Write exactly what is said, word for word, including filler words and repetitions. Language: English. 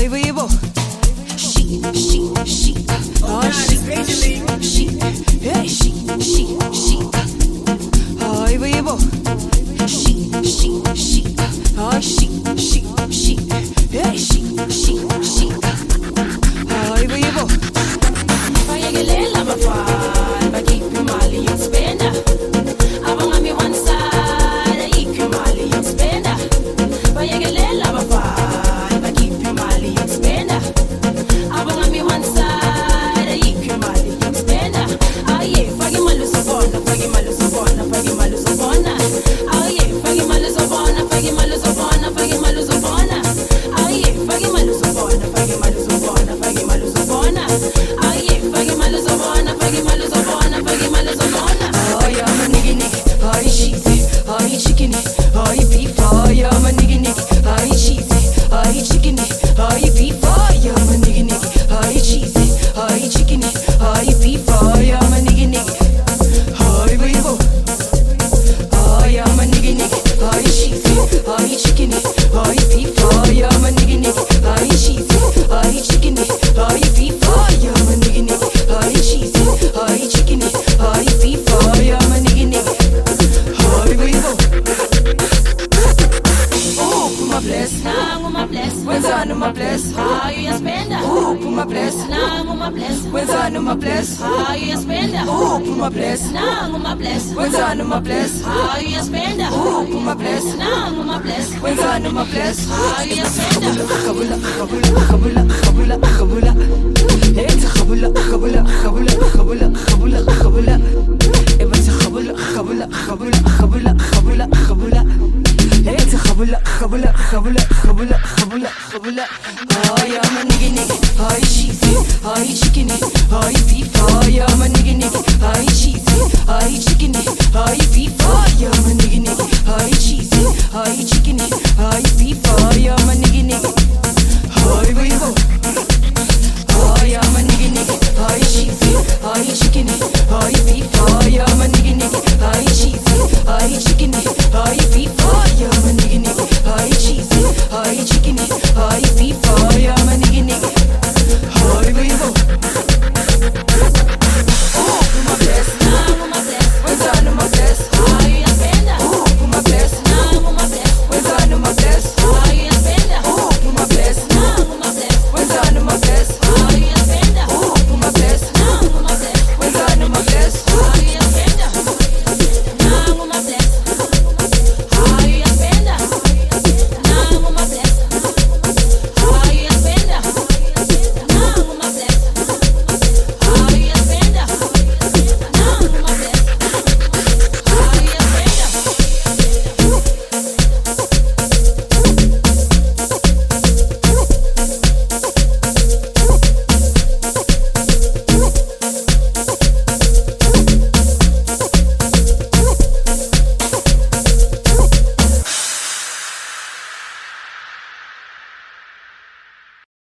Hi, Weibo. She, she, she. Oh, she, she, she. Hey, she, she, she. Hi, Weibo. She, she, she. Oh, she, she, she. Hey, she, she, she. Hi, Weibo. Payegelela mafana, bakhipha imali yokuspenda. Abangami one side, ayikho imali yokuspenda. Payegelela mafana, bakhipha imali yokuspenda. Abangami one side, ayikho imali yokuspenda. Aye, fake imali uzobona, fake imali uzobona, fake imali uzobona. Aye, fake imali uzobona, fake imali uzobona, fake imali uzobona. Aye, fake imali uzobona, fake imali uzobona, fake imali uzobona. Aye, fake imali uzobona, fake imali uzobona, fake imali uzobona. Hi, I'm a nigga nigga. Hi, cheesy. Hi, chicken. Hi, beef. Hi, I'm a nigga nigga. Hi, cheesy. Hi, chicken. Hi, beef. Hi, I'm a nigga nigga. Hi, cheesy. Hi, chicken. Hi, beef. Hi, I'm a nigga nigga. Hi, Weibo. Hi, I'm a nigga nigga. Hi, cheesy. Hi, chicken. Hi, beef. Hi, I'm a nigga nigga. Hi, cheesy. Hi, chicken. Hi, beef. Hi, I'm a nigga nigga. Hi, cheesy. Hi, chicken. Hi, beef. Hi, I'm a nigga nigga. Hi, Weibo. Oh, put my bless. Nangu ma bless. Wenzani my bless. Hayo yaspenda. Oh, put my bless. Nangu ma bless. Wenzani my bless. Hayo yaspenda. Oh, put my bless. Nangu ma bless. Wenzani my bless. Hayo yaspenda. Oh, put my bless. Nangu ma bless. Wenzani my bless. Hayo yaspenda. Kabula, kabula, kabula, kabula, kabula. It's kabula, kabula, kabula, kabula, kabula, kabula. It's kabula, kabula, kabula, kabula, kabula, kabula. It's kabula, kabula, kabula, kabula, kabula, kabula. Hi, I'm a nigga nigga. Hi, cheesy. Hi, chicken. Hi, beef. Hi, I'm a nigga nigga. Hi, cheesy. Hi, chicken.